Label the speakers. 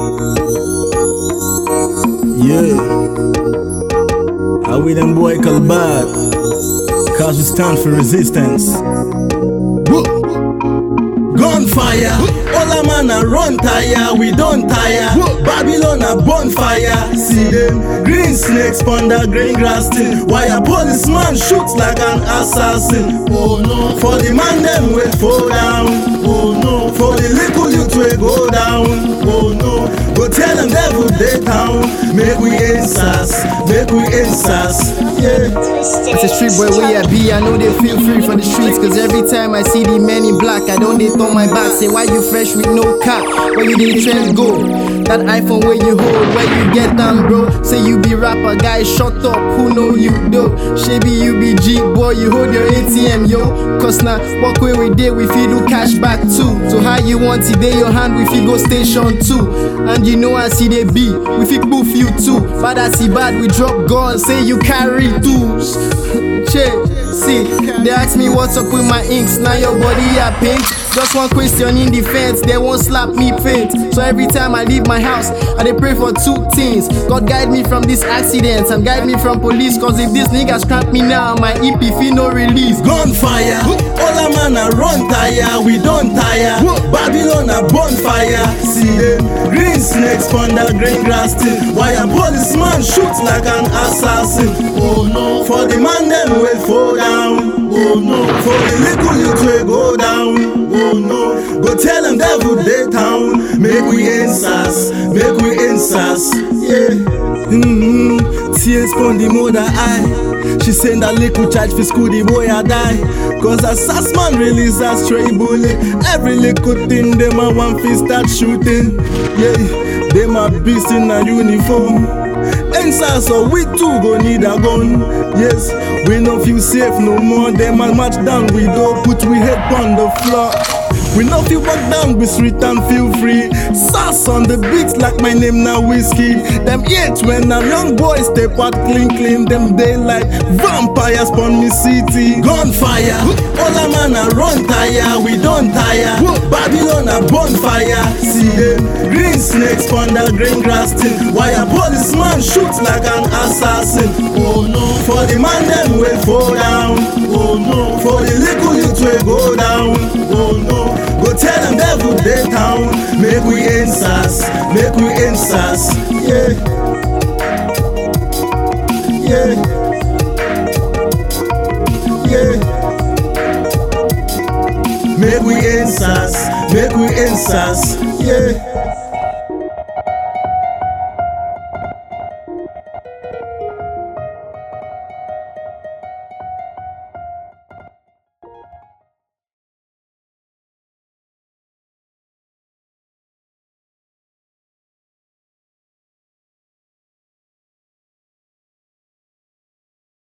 Speaker 1: Yeah, how we them boy call back? Cause we stand for resistance. Gunfire, all a man a run tire, we don't tire. Babylon a bonfire, see them green snakes ponder green grass thing. Why a policeman shoots like an assassin? Oh no, for the man them will fall down. Oh no, for the little youth will go down. Oh no, go tell them devil they town. Make we insas, make we insas. Yeah.
Speaker 2: As a street boy where I be, I know they feel free for the streets. Cause every time I see the men in black, I don't they turn my back. Say why you fresh with no cap, where you did trend go? That iPhone where you hold, where you get down bro? Say you be rapper, guy shut up, who know you though? Shabby you be G boy, you hold your ATM yo. Cause now, walk away we did, we feel do cash back too. So how you want it, they your hand, we feel go station too. And you know I see they be, we feel boof you too. Bad as he bad, we drop guns, say you carry tools. Che, see, they ask me what's up with my inks, now your body a pink. Just one question in defense, they won't slap me faint. So every time I leave my house, I dey pray for two things. God guide me from this accident and guide me from police. Cause if this nigga scrap me now, my EP feel no release.
Speaker 1: Gunfire, all a man a run tire, we don't tire. Babylon a bonfire, see them green snakes ponder green grass thing. Why a policeman shoots like an assassin? Oh no, for the man them will fall down. Oh no, for the little youth will go down. Oh no, go tell them devil they town. Make we insas, make we insas. Yeah. Tears from the mother eye. She send a little charge for school, the boy a die. Cause a sass man release a stray bullet. Every little thing them a one fist start shooting. Yeah, them a beast in a uniform. Inside so we too go need a gun. Yes, we no feel safe no more. Them a march down, we don't put we head on the floor. We no feel walk down the street and feel free. Sass on the beats like my name now whiskey. Them yet when a young boy step out clean. Them they like vampires pon me city. Gunfire, all a man a run tire, we don't tire. Babylon a bonfire, see them green snakes ponder green grass thing. Why a policeman shoots like an assassin? Oh no, for the man them will fall down. Oh no, for the little youth will go down. Oh no, go tell them devil they town. Make we insas, make we insas. Yeah, yeah, yeah. Make we insas, make we insas. Yeah.